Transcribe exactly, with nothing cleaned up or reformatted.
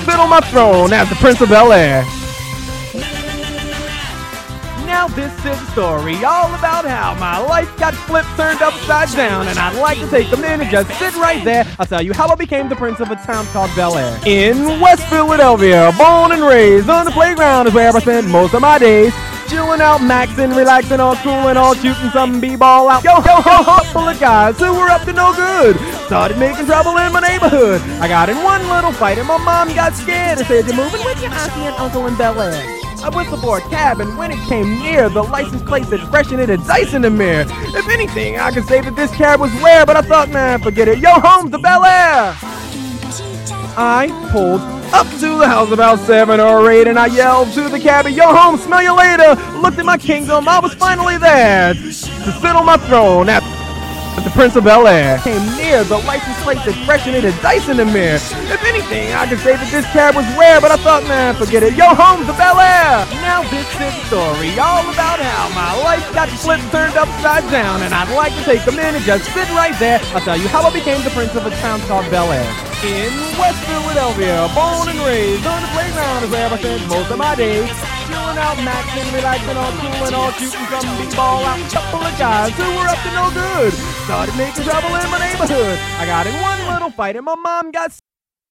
sit on my throne as the Prince of Bel-Air. Now this is a story all about how my life got flipped, turned upside down, and I'd like to take a minute, just sit right there. I'll tell you how I became the prince of a town called Bel-Air. In West Philadelphia, born and raised on the playground is where I spent most of my days. Chilling out, maxing, relaxing, all cool and all shooting some b-ball out. Yo, yo, ho, ho, full of guys who were up to no good. Started making trouble in my neighborhood. I got in one little fight and my mom got scared and said, "You're moving with your auntie and uncle in Bel-Air." I whistled for a cab, and when it came near, the license plate said fresh and it had dice in the mirror. If anything, I could say that this cab was rare, but I thought, man, forget it. Yo, home to Bel-Air! I pulled up to the house about seven or eight, and I yelled to the cabbie, "Yo, home, smell you later." Looked at my kingdom, I was finally there to sit on my throne at the Prince of Bel-Air. Came near, the license plate said fresh and it had dice in the mirror. If anything, I could say that this cab was rare, but I thought, man, forget it. Yo, home to Bel-Air! Now this is a story all about how my life got flipped, turned upside down, and I'd like to take a minute, just sit right there. I'll tell you how I became the prince of a town called Bel-Air. In West Philadelphia, born and raised on the playground is where I spent most of my days. Chilling out, maxing, relaxing, all cool and all shooting some b-ball out. Couple of guys who were up to no good. Started making trouble in my neighborhood. I got in one little fight and my mom got